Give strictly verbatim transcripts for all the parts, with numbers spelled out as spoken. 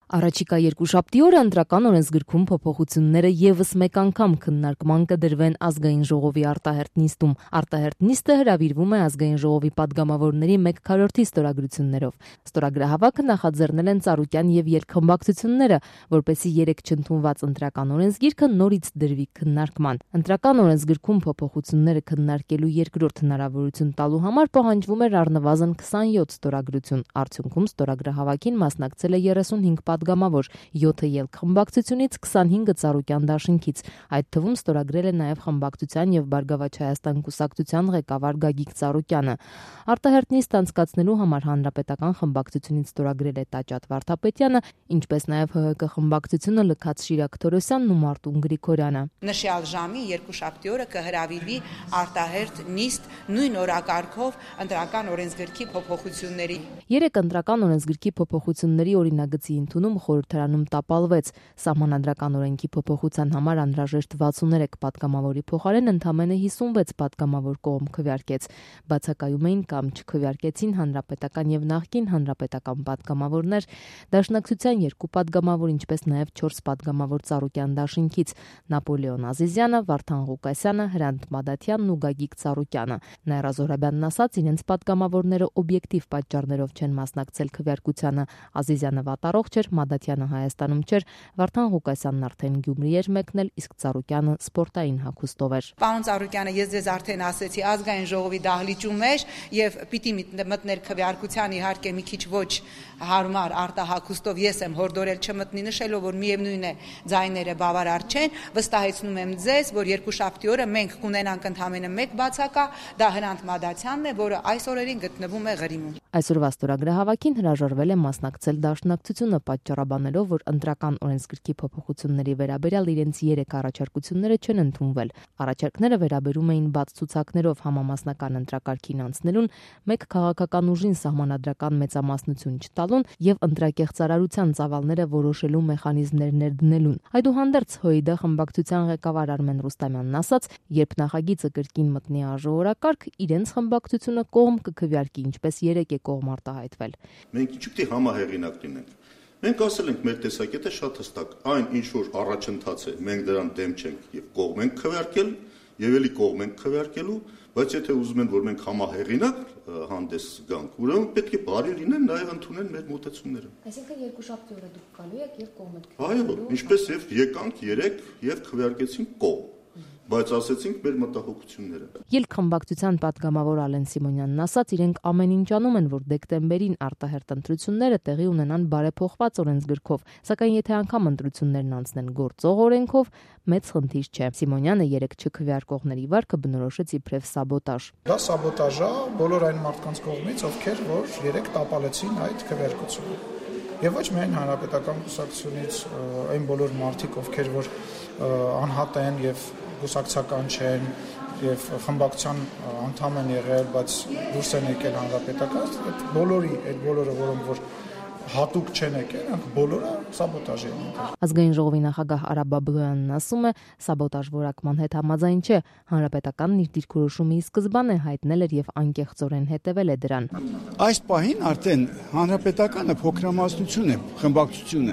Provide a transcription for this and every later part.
Առաջիկա երկուշաբթի օրը ընտրական օրենսգրքում փոփոխությունները ևս մեկ անգամ քննարկման կդրվեն ազգային ժողովի արտահերթ նիստում։ Արտահերթ նիստը հրավիրվում է ազգային ժողովի падգամավորների մեկ քառորդի ստորագրություններով։ Ստորագրահավաքը նախաձեռնել են Ծառուկյան եւ երկխմբակցությունները, որպեսզի երեք չընդունված ընտրական օրենսգիրքը նորից դրվի քննարկման։ Ընտրական օրենսգրքում փոփոխությունները քննարկելու երկրորդ հնարավորություն տալու համար պահանջվում էր առնվազն քսանյոթ ստորագրություն։ Արդյունքում ստորագրահավաքին մասնակցել է երեսունհինգ падգամավոր, յոթը ելք խմբակցությունից, քսանհինգը Ծառուկյան դաշինքից։ Այդ թվում ստորագրել է նաև խմբակցության եւ Բարգավաճ Հայաստան կուսակցության ղեկավար Գագիկ Ծառուկյանը։ Արտահերթ նիստ անցկացնելու համար հանրապետական խմբակցությունից ստորագրել է Տաճատ Վարդապետյանը, ինչպես նաև ՀՀԿ խմբակցությունը Լքած Շիրակ Թորոսյանն ու Մարտուն Գրիգորյանը։ Նշյալ ժամի երկուշաբթի օրը կհրավիրվի արտահերթ նիստ նույն օրակարգով ընտրական օրենսգրքի փոփոխությունների։ Երեք ընտրական օրենսգրքի փոփոխությունների օրինագծի ընդունում խորհրդարանում տապալվեց։ Սահմանադրական օրենքի փոփոխության համար անհրաժեշտ վաթսուններեք падգամավորի փոխարեն ընդամենը հիսունվեց падգամավոր կողմ քվեարկեց։ Բացակայում էին կամ չքվեարկեցին հանրապետական եւ նախկին հանրապետական падգամավորներ, Դաշնակցության երկու падգամավոր, ինչպես նաև չորս падգամավոր Ծառուկյան դաշինքից՝ Նապոլեոն Ազիզյանը, Վարդան Ղուկասյանը, Հրանտ Մադաթյանն ու Գագիկ Ծառուկյանը։ Նաիրա Զոհրաբյանն ասաց, իրենց падգամավորները օբյեկտիվ պատճառներով չեն մասնակցել քվեարկությանը։ Ազիզյանը վատառողջ էր, Մադաթյանը Հայաստանում չէր, Վարդան Ղուկասյանն արդեն Գյումրի էր մեկնել, իսկ Ծառուկյանը սպորտային հագուստով էր։ Պարոն Ծառուկյանը, ես ձեզ արդեն ասեցի, ազգային ժողովի դահլիճում էր եւ պիտի մտներ քվեարկության, իհարկե մի քիչ ոչ հարմար արտահագուստով ես եմ հորդորել չմտնի, նշելով, որ միևնույն է ձայները բավարար չեն, վստահեցնում եմ ձեզ, որ երկուշաբթի օրը մենք կունենանք ընդամենը մեկ բացակա, դա Հրանտ Մադաթյանն է, որը այս օրերին գտնվում է Ղրիմում։ Այսօրվա ստորագրահավաքին հրաժարվել է մասնակցել Դաշնակցությունը, պատճառաբանելով, որ ընտրական օրենսգրքի փոփոխությունների վերաբերյալ իրենց երեք առաջարկությունները չեն ընդունվել։ Առաջարկները վերաբերում էին բաց ցուցակներով համամասնական ընտրակարգին անցնելուն, մեկ քաղաքական ուժին սահմանադրական մեծամասնություն չտալուն եւ ընտրակեղծարարության ծավալները որոշելու մեխանիզմներ ներդնելուն։ Այդուհանդերձ ՀՅԴ խմբակցության ղեկավար Արմեն Ռուստամյանն ասաց, երբ նախագիծը կրկին մտնի ԱԺ-օրակարգ, իրենց խմբակցությունը կողմ կքվեարկի, ինչպես երեք է կողմ արտահայտվել։ Մենք ինչու՞ պիտի համահեղինակ լինենք։ Մենք ասել ենք, մեր տեսակետը շատ հստակ, այն ինչ որ առաջընթաց է, մենք դրան դեմ չենք եւ կողմ ենք քվեարկել, եւ էլի կողմ ենք քվեարկելու, բայց եթե ուզում են, որ մենք համահեղինակ հանդես գանք, ուրեմն պետք է բարի լինեն, նաեւ ընդունեն մեր մոտեցումները։ Այսինքն երկուշաբթի օրը դուք գալու եք եւ կողմ եք քվեարկելու։ Այո, ինչպես եւ եկանք երեք եւ քվեարկեցինք կողմ, բայց ասեցինք մեր մտահոգությունները։ Ելք խմբակցության падգամավոր Ալեն Սիմոնյանն ասաց, իրենք ամեն ինչ անում են, որ դեկտեմբերին արտահերթ ընտրությունները տեղի ունենան բարեփոխված օրենսգրքով, սակայն եթե անգամ ընտրություններն անցնեն գործող օրենքով, մեծ խնդիր չէ։ Սիմոնյանը երեք չքվեարկողների վարկը բնորոշեց իբրև սաբոտաժ։ Դա սաբոտաժ է բոլոր այն մարդկանց կողմից, ովքեր որ երեք տապալեցին այդ քվեարկությունը։ Եվ ոչ միայն հանրապետական կուսակցությունից, այն բոլոր մարդիկ, ովքեր որ անհատ են եւ կուսակցական չեն եւ խմբակցության անդամ են եղել, բայց դուրս են եկել հանրապետական, այդ բոլորի, այդ բոլորը, որոնք որ հատուկ չեն եկել, անք բոլորը սաբոտաժ են եկել։ Ազգային ժողովի նախագահ Արա Բաբլոյանն ասում է, սաբոտաժ որակման հետ համաձայն չէ, հանրապետականն իր դիրքորոշումի սկզբան է հայտնել էր եւ անկեղծորեն հետեւել է դրան։ Այս պահին արդեն հանրապետականը փոքրամասնություն է, խմբակցությունը։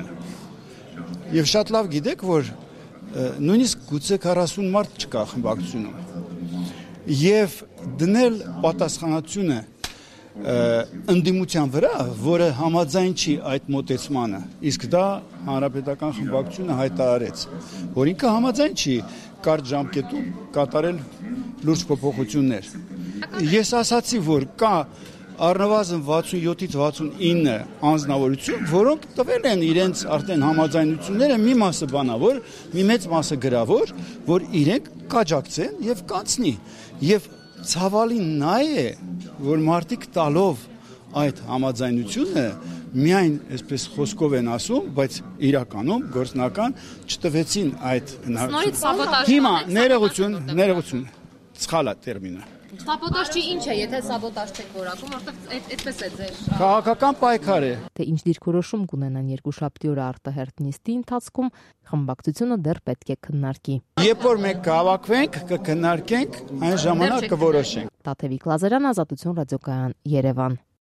Եվ շատ լավ գիտեք, որ նույնիսկ գուցե քառասուն մարդ չկա խմբակցությունում։ Եվ դնել պատասխանատվությունը ընդդիմության վրա, որը համաձայն չի այդ մոտեցմանը, իսկ դա հանրապետական խմբակցությունը հայտարարեց, որ ինքը համաձայն չի կարճ ժամկետում կատարել լուրջ փոփոխություններ։ Ես ասացի, որ կա առնվազն վաթսունյոթից վաթսունինը անձնավորություն, որոնք տվել են իրենց արդեն համաձայնությունները, մի մասը բանավոր, մի մեծ մասը գրավոր, որ իրենք կաջակցեն եւ կանցնի։ Եվ ցավալին նա է, որ մարդիկ տալով այդ համաձայնությունը միայն այսպես խոսքով են ասում, բայց իրականում գործնական չտվեցին այդ հնարավորությունը։ Հիմա ներողություն, ներողություն, սխալ է տերմինը։ Սաբոտաժ չի, ինչ է, եթե սաբոտաժ չեք որակում, որտեղ այդպես է ձեր քաղաքական պայքար է։ Թե ինչ դիրքորոշում կունենան երկուշաբթի օրը արտահերթ նիստի ընթացքում, խմբակցությունը դեռ պետք է քննարկի։ Երբ որ մենք կհավաքվենք, կքննարկենք, այն ժամանակ կորոշենք։ Տաթևիկ Լազարյան, Ազատություն ռադիոկայան, Երևան։